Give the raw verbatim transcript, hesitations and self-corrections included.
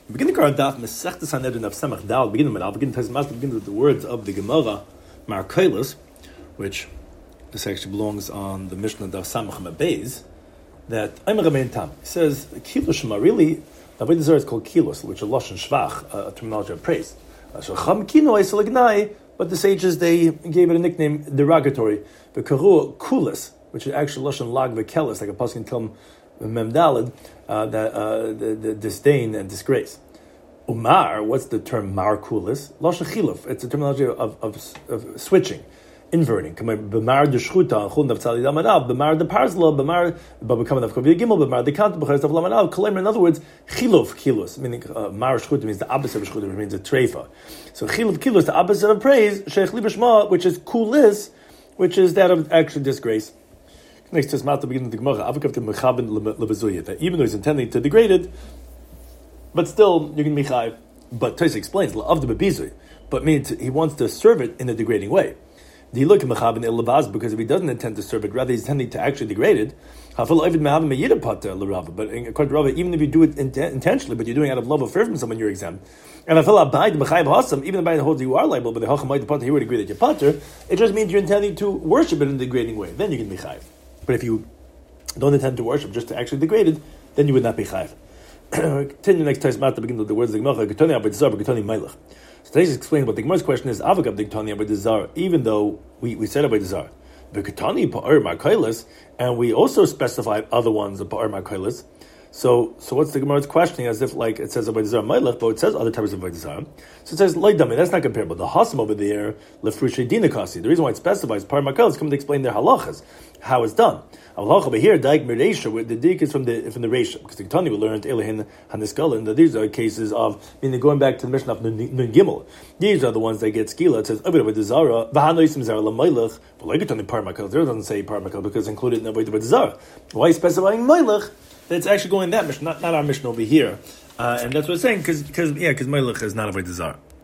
Begin the current daf Masechtas Sanhedrin of Samach Dal. Begin with I'll begin to begin with the words of the Gemara Mar Kolos, which this actually belongs on the Mishnah Daf Samach Mabez. That I'm a Tam. He says Kilos Shema. Really, the way the Zohar is called Kilos, which is Lashon Shvach, a terminology of praise. Shacham Kino Isalagnai, but the sages they gave it a nickname derogatory. The Karu Kulis, which is actually Lashon Lag Vekelis, like a pasuk in Tilm Memdalad, uh, that uh, the, the disdain and disgrace. Umar, what's the term mar kulis? Lashon chiluf. It's a terminology of, of, of switching, inverting. B'mar de shchuta, chul naftzali damanav. B'mar de parzla. B'mar b'bekam nafkav yigimel. B'mar de kant b'chayes of lamanav. Kolaymer. In other words, chiluf kilus, meaning uh, mar shchuta means the opposite of shchuta, which means a treifa. So chiluf kilus, the opposite of praise. Sheikh libishma, which is kulis, which is that of actually disgrace. Next to Smata beginning the Gemara, that even though he's intending to degrade it, but still you can be chayv. But Tosa explains of the bebizui, but means he wants to serve it in a degrading way. The look at because if he doesn't intend to serve it, rather he's intending to actually degrade it. But according to Rava, even if you do it int- intentionally, but you're doing it out of love or fear from someone, you're exempt. And if even the Bayan holds you are liable, but the Hacham Potter, he would agree that you're Potter, it just means you're intending to worship it in a degrading way. Then you can be chayv. But if you don't intend to worship, just to actually degrade it, then you would not be chayv. Continue next time to begin with the words of the Gemara, Getoni Abed Getoni Melech. So today's explain what the Gemara's question is, Avagab Getoni Abed even though we, we said Abed Zar. But Getoni Pa'ar Markailas, and we also specified other ones of Pa'ar Markailas. So, so what's the Gemara's questioning? As if like it says Avodah Zarah Melech, but it says other types of Avodah Zarah. So it says Leidami. That's not comparable. The Hasam over there Lefrushe Dinakasi. The reason why it specifies Par Makel is coming to explain their halachas, how it's done. Halacha over here Daik Mireisha, where the dik is from the from the Reisha, because the Tani we learned Elihin Haniskala, and that these are cases of meaning going back to the mission of Nun Gimel. These are the ones that get skila. It says Avodah Zarah V'Hanoisim Zarah LaMelech, but like it on the Par Makel. There doesn't say Par Makel because it's included in Avodah Zarah. Why is specifying Melech? That's actually going in that mission, not, not our mission over here. Uh, and that's what it's saying, because, yeah, because Melech is not a Avodah Zarah.